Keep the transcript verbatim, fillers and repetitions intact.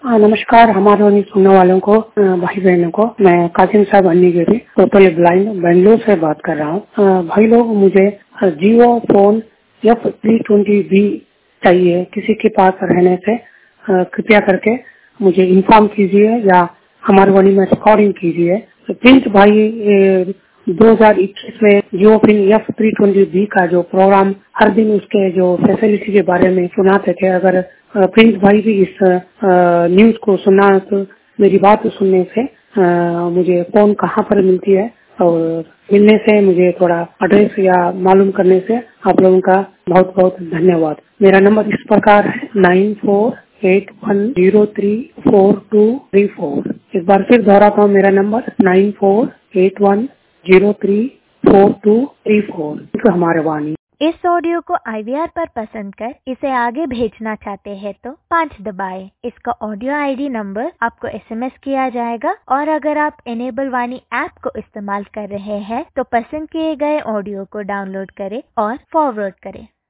हाँ, नमस्कार हमारे वाली सुनने वालों को, अ, भाई बहनों को। मैं कासिम साहब अन्नीगिरी, टोटली ब्लाइंड, बेंगलुरु से बात कर रहा हूँ। अ, भाई लोग, मुझे Jio phone F three twenty B चाहिए। किसी के पास रहने से अ, कृपया करके मुझे इन्फॉर्म कीजिए या हमारे वाली में रिकॉर्डिंग कीजिए। तो प्रिंस भाई ए, दो हज़ार इक्कीस में जियो फिन एफ थ्री ट्वेंटी बी का जो प्रोग्राम हर दिन उसके जो फैसिलिटी के बारे में सुनाते थे, अगर अ, प्रिंस भाई भी इस अ, न्यूज को सुना तो मेरी बात सुनने से अ, मुझे फोन कहाँ पर मिलती है और मिलने से मुझे थोड़ा एड्रेस या मालूम करने से आप लोगों का बहुत बहुत धन्यवाद। मेरा नंबर इस प्रकार है nine four eight one zero three four two three four. एक बार फिर दोहराता हूँ, मेरा नंबर nine four eight one zero three four two three four. हमारे वाणी इस ऑडियो को आई वी आर पर पसंद कर इसे आगे भेजना चाहते हैं तो पाँच दबाएं। इसका ऑडियो आई डी नंबर आपको एस एम एस किया जाएगा और अगर आप इनेबल वाणी ऐप को इस्तेमाल कर रहे हैं तो पसंद किए गए ऑडियो को डाउनलोड करें और फॉरवर्ड करें।